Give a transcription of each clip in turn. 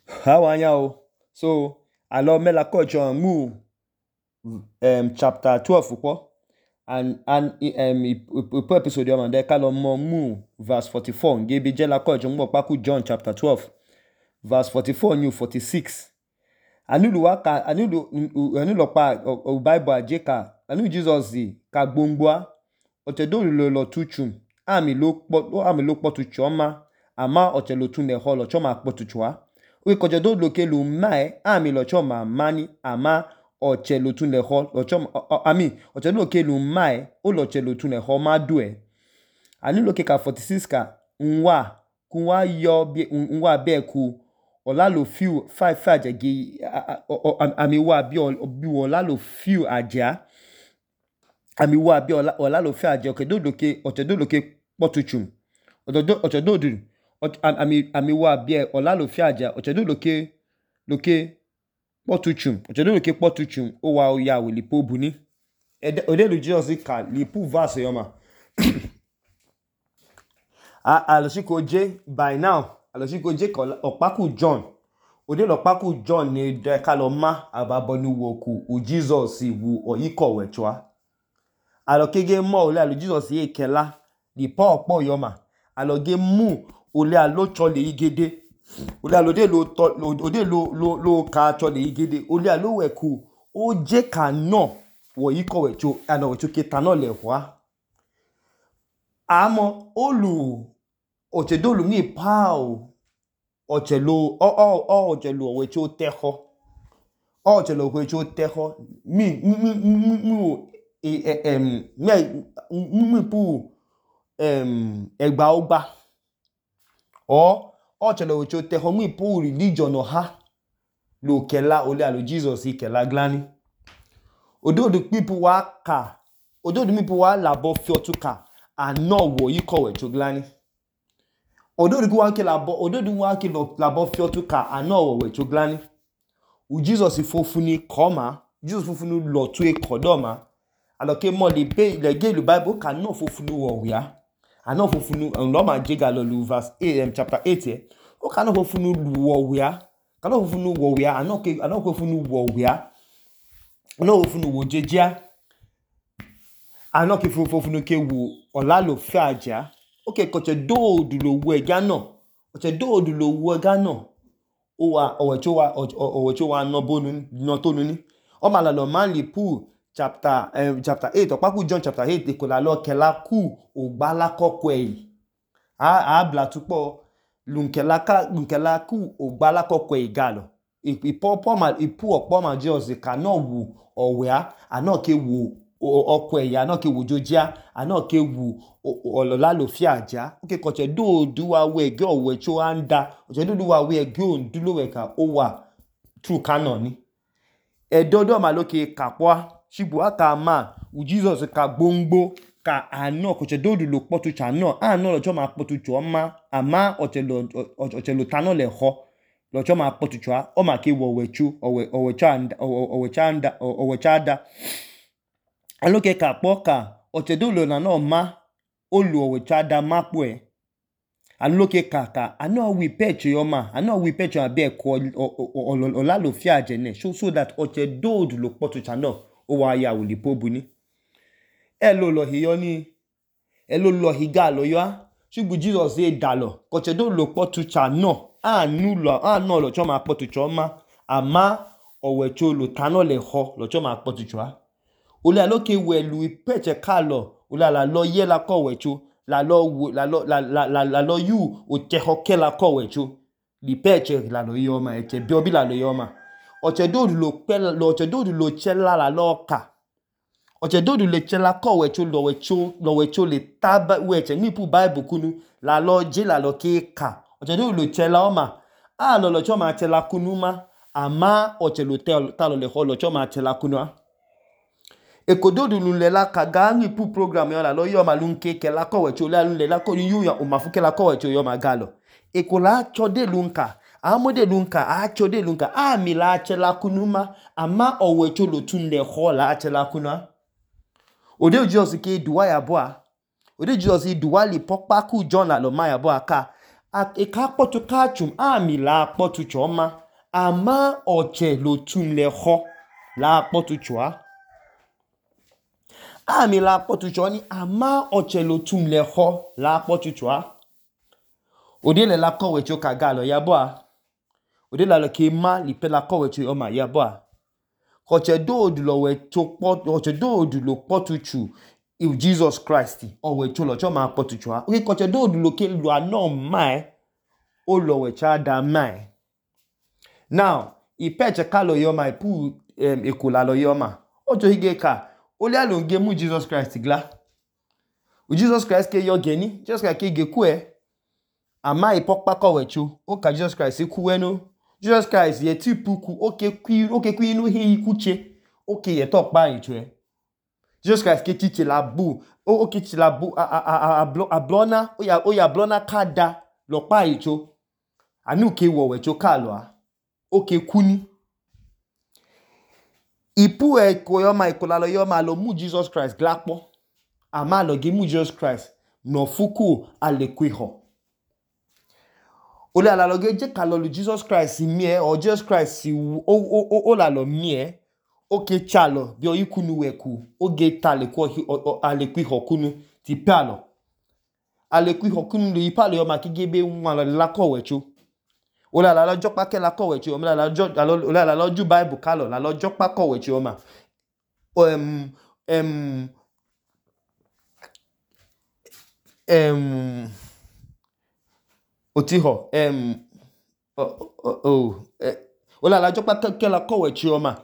How are you? So, alors, mais la coach en mou, chapter 12, quoi. Ipo episode yo man, de kalon mou, verse 44. Ngebi je la coach, mou paku John chapter 12, verse 44 new 46. Anu lo pa o Bible aje ka, anu Jesus zi, ka gbongboa, ote do lo tuchum, ami lo kpotu choma, ama ote lo tune holo choma kpotu chwa. We koje do loke lu mae, ami lo choma mani, ama oche lo tune hol, lo choma, oche loke lu mae, o lo che lo tune hol ma due. Anu loke ka 46 ka, kunwa yo be ku, ola lo few 5 aje ami wa bi ola lo few aja. Ami wa bi ola lo few aja, oche do loke potuchum. Oche do du. Ami wa bi ola lo few aja, oche do loke potuchum. Oche do loke potuchum, o wa o ya we lipo buni. Ode lu Jesus ka lipo verse yoma. Alosiko je by now. Alosiko je ko opaku John. Ode lopaku John ne de kaloma ababonu woku u Jesus wu oyiko wechwa. Alokege mo ole alu Jesus ye kela di po yoma. Aloge mu ole alo chole igede. Ole alode lo ka chole igede. Ole alo weku o je ka no wo yiko wecho ano wecho keta no le hwa. Amo olu ochedolu mi pao ochelo ochelo wecho teho. Ochelo wecho teho mi pu egba ogba. Ochelo wecho teho mi pu religion ha. Lo kela ole alo Jesus kela glani. Odo people wa ka. Odo people wa labo fiotuka. Ano wo yiko wecho glani. Odo wa ke labo fiotuka ano wo wecho glani. U Jesus fofuni koma. Jesus fofunu lo tu e kodoma. Aloke mo le ge le Bible ka no fofunu wo wia. Ano fofunu lo ma jega lo verse 8 chapter 8 o ka no fofunu wo wia. Ka no fofunu wo wia ano fofunu wo wia. No fofunu wo jejia. Ano ke fofunu ke wo ola lo fe aja. Okay, koche do du lo wo eja no. Koche do du lo wo eja no. Owecho wa no bonu no tonu ni. O ma la lo man li pu chapter 8 opaku John chapter 8 ko la lo kela ku ogba la kokwe yi. A bla tupo lunkela ku ogba la kokwe igalo. Ipu opo ma Jesus ka no wu owea ano ke wu okwe ya ano ke wu jojia ano ke wu olola lo fi aja. Okay, koche do wa we ge owecho anda. Koche do wa we ge ondulo we ka o wa true canon ni. Edodo ma loke kapwa shibu aka ma u Jesus ka gbongbo ka ano koche do lo potu cha no ano lojo ma potu cho ma ama ochelo tano le ho lojo ma potu cho o ma ke wo wechu owechanda aloke kapwa ka ochedo lo na no ma olu owechada mapwe aloke kaka ano we pecho yoma ano we pecho abe ko ola lo fi aje ne so that ochedo lo potu cha no o wa ya wo lipo buni elo lo hiyo ni elo lo higa lo yo shugbu Jesus e dalo ochedo lo potu cha no anu lo choma potu choma ama owecho lo tano le ho lo choma potu chwa ole aloke welu peche kalo ole la lo ye la ko wecho la lo yu o tehoke la ko wecho di peche la lo yoma eche biobi la lo yoma ochedo lo chela la lo ka ochedo le chela ko wecho lo wecho le taba weche mi pu Bible kunu la lo je la lo ke ka ochedo lo chela oma lo choma chela kunu ma ama ochelo talo le ho lo choma chela kunu ekododu lulela kaga ni pu program yo la lo yo malunke ke la ko wecho la lulela ko yu ya o mafuke la ko wecho yo magalo ekola chode lunka amode lunka a chode lunka a mi la chela kunuma ama o wecho lo tunle ho la chela kuna ode Jesus ke duwa ya boa ode Jesus duwa li pokpa ku John la lo ma ya boa ka ekakpotu kachum ami la akpotu choma ama oche lotun le ho la akpotu chwa ami la akpotu choni ama oche lotun le ho la akpotu chwa odele la kowe cho kagalo yaboa odele la ke ma li pe la kowe cho oma yaboa koche do lo we cho pot koche do lo potu chu if Jesus Christ o we cho lo cho ma potu chwa o koche do lo ke lo ano mai o lo we cha da mai now ipeche kalo yoma ipu ekula lo yoma ojo hige ka ole alonge mu Jesus Christ gla u Jesus Christ ke yo geni Jesus Christ ke ge ku ama ipokpa ko wechu o ka Jesus Christ ku enu Jesus Christ ye tipuku oke ku inu hi ikuche oke ye to pa ichwe Jesus Christ ke tiche la bu o ke tiche la bu a blona o ya blona kada lo pa icho anu ke wo wechu kalo oke kuni ipu koyoma ikolalo yoma lo mu Jesus Christ glapo ama lo ge mu Jesus Christ no fuku alekwiho ole ala lo ge je ka lo Jesus Christ mie o Jesus Christ o la lo mie oke chalo bi o ikunu weku oge tale ko alekwiho kunu ti palo alekwiho kunu lo ipalo yoma kigebe nwa lo la ko wechu ole ala lo jopa ke la ko wechu ole ala lo ju Bible kalo la lo jopa ko wechu oma otiho ole ala jopa ke la ko wechu oma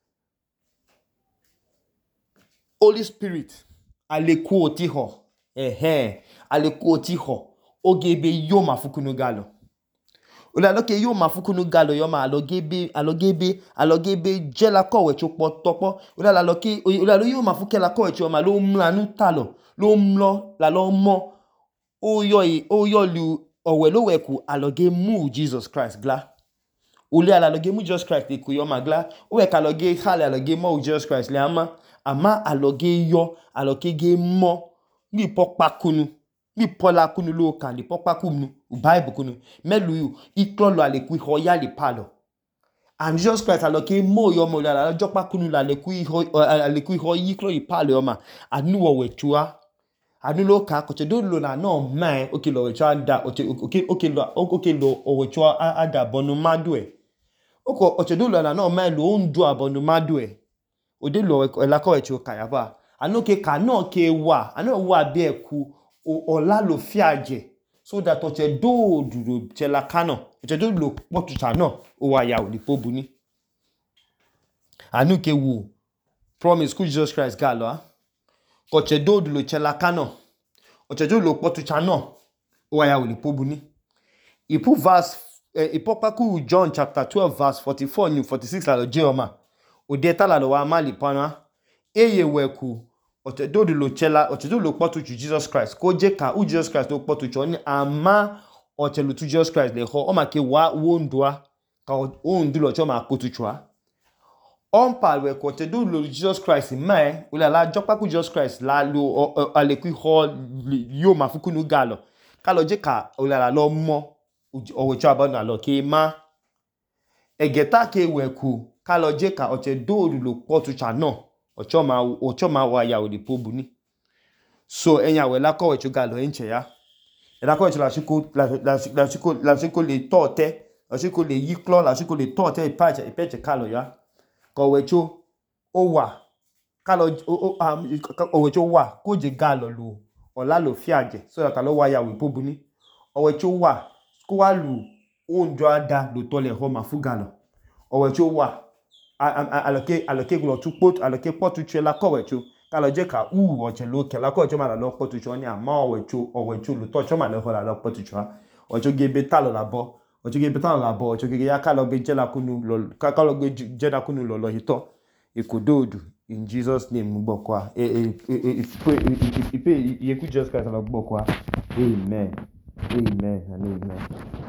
Holy Spirit aleku otiho aleku otiho ogebe yoma fukunu galo ole aloke yo mafukunu galo yoma alogebe jela kowe chokpo topo ole aloke yo mafuke la kowe choma lo mlanu talo lo mlo la lo mo oyo lu owelo weku aloge mu Jesus Christ gla ole aloge mu Jesus Christ ku yoma gla o we ka aloge hale aloge mo Jesus Christ le ama aloge yo aloke ge mo ni pokpa kunu mi pola kunu lo kan li popa kunu Bible kunu melu yu iklolo aleku ho ya li palo and Jesus Christ aloke mo yo mo la jopa kunu la aleku ho iklo ipalo yo ma anu wo wechua anu lo ka ko do lo na no mai oke lo wechua da oke lo o wechua ada bonu madue oko oche do lo na no mai lo ndu abonu madue ode lo la ko wechua kaya ba anu ke ka no ke wa anu wa bi eku ola lo fiaje so that oche do duro chela kano oche do lo potuta no o wa ya oli pobuni anu ke wu promise ku Jesus Christ galo oche do lo chela kano oche do lo potuta no o wa ya oli pobuni ipu verse ipopa ku John chapter 12 verse 44 ni 46 la lo jeoma o de tala lo wa mali pana eye weku oche do lo chela oche do lo potu chu Jesus Christ ko je ka u Jesus Christ lo potu chu ni ama oche lo tu Jesus Christ le ho o ma ke wa wondua ka o ndu lo cho ma potu chua on par we ko te do lo Jesus Christ mai o la jopa ku Jesus Christ la lo aleku ho yo ma fukunu galo ka lo je ka o la lo mo o we cha ba na lo ke ma egeta ke we ku ka lo je ka oche do lo potu cha no ochoma wa ya odi pobuni so enya we la ko we chugalo enche ya la ko la siko le tote la siko le yiklo la siko le tote ipeche kalo ya ko we chu o wa kalo o we chu wa ko je galo lu ola lo fiaje so that lo wa ya we pobuni o we chu wa ko wa lu o njo ada lo tole ho mafugalo o we chu wa aloke glo tu pot aloke potu chela ko wechu kalo je ka oche lo ke la ko cho ma lo potu cho ni ama o wechu lo to cho ma lo ho la lo potu cho ocho ge betalo la bo ocho ge ya kalo be jela kunu lo kalo ge jela kunu lo hito ikododu in Jesus name gbokwa ipe ye ku just ka lo gbokwa amen and amen.